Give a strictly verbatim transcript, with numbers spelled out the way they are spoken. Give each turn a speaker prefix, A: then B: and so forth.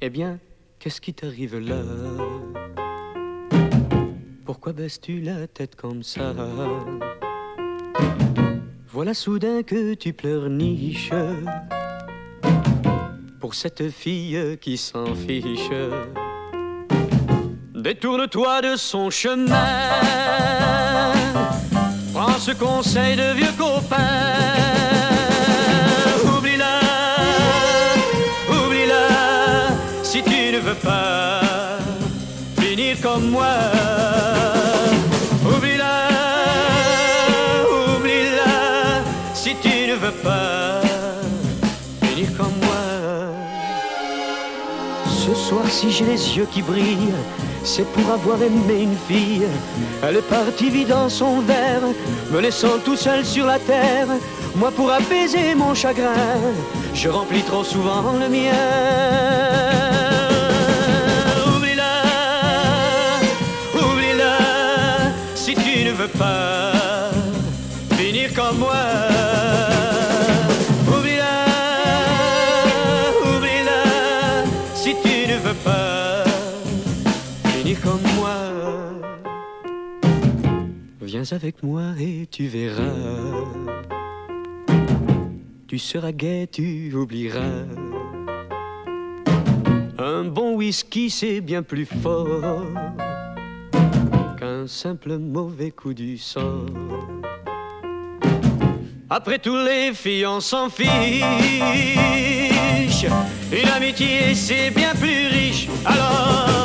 A: Eh bien, qu'est-ce qui t'arrive là? Pourquoi baisses-tu la tête comme ça? Voilà soudain que tu pleurniches pour cette fille qui s'en fiche. Détourne-toi de son chemin, prends ce conseil de vieux copain. Oublie-la, oublie-la, si tu ne veux pas finir comme moi. Oublie-la, oublie-la, si tu ne veux pas finir comme moi. Ce soir, si j'ai les yeux qui brillent, c'est pour avoir aimé une fille. Elle est partie vidant son verre, me laissant tout seul sur la terre. Moi, pour apaiser mon chagrin, je remplis trop souvent le mien. Oublie-la, oublie-la, si tu ne veux pas finir comme moi. Oublie-la, oublie-la, si tu ne veux pas finir comme moi. Viens avec moi et tu verras, tu seras gai, tu oublieras. Un bon whisky c'est bien plus fort qu'un simple mauvais coup du sort. Après tout les filles on s'en fiche, une amitié c'est bien plus riche. Alors